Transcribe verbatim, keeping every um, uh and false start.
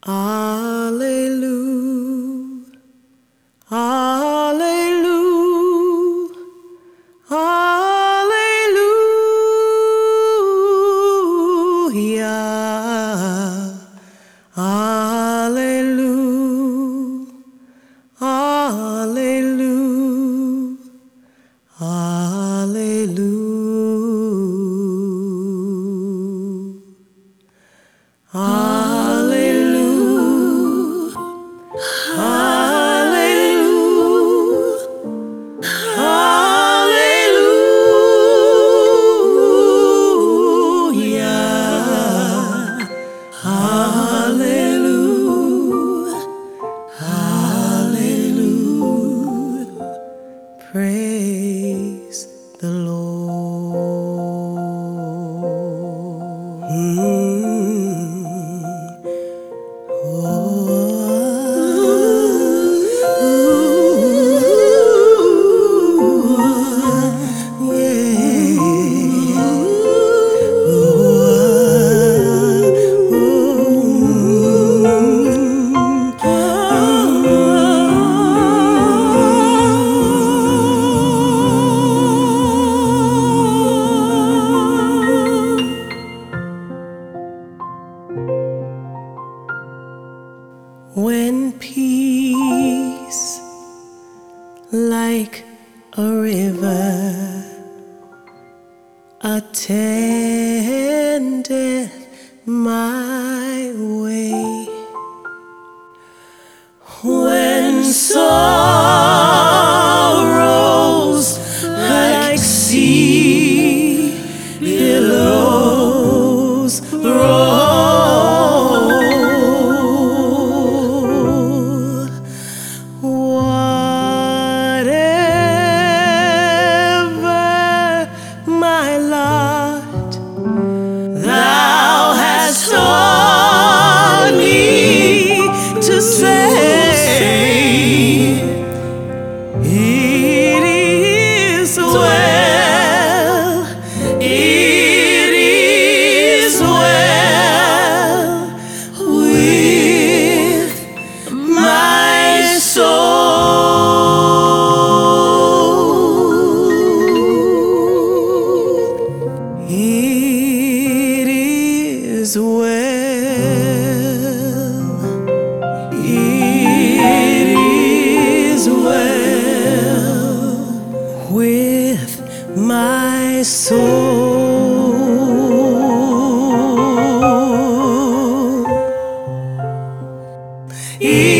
Hallelujah, hallelujah, hallelujah, hallelujah, hallelujah, hallelujah, hallelujah, hallelujah, hallelujah, hallelujah. Praise the Lord. Mm. When peace, like a river, attendeth my way, when sorrows like sea billows roll, whatever my lot, Thou hast taught me to say, it is well, it is well with my soul. It is well, it is well with my soul.